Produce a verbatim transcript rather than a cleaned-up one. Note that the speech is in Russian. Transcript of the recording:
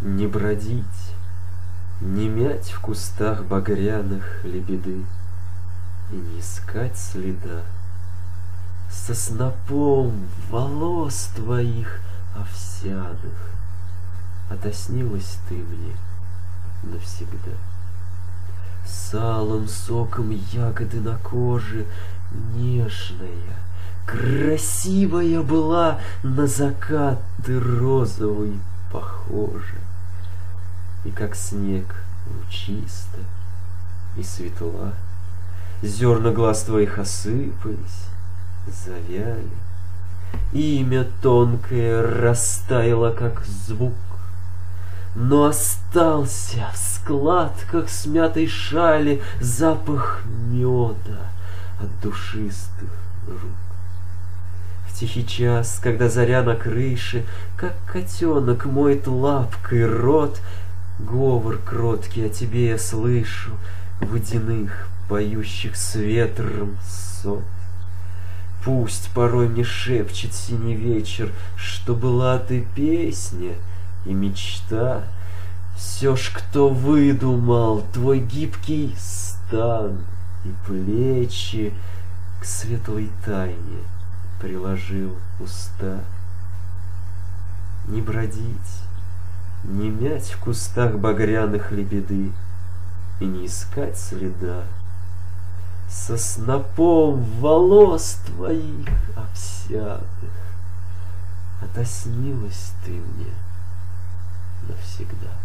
Не бродить, не мять в кустах багряных лебеды и не искать следа. Со снопом волос твоих овсяных отоснилась ты мне навсегда. С алым соком ягоды на коже нежная, красивая была, на закат ты розовый похожа. И как снег лучисто и светла, зерна глаз твоих осыпались, завяли. Имя тонкое растаяло, как звук, но остался в складках смятой шали запах меда от душистых рук. В тихий час, когда заря на крыше, как котенок моет лапкой рот, говор кроткий о тебе я слышу, водяных, поющих с ветром сот. Пусть порой мне шепчет синий вечер, что была ты песня и мечта. Все ж кто выдумал твой гибкий стан и плечи, к светлой тайне приложил уста. Не бродить, не мять в кустах багряных лебеды и не искать следа. Со снопом волос твоих овсяных отоснилась ты мне навсегда.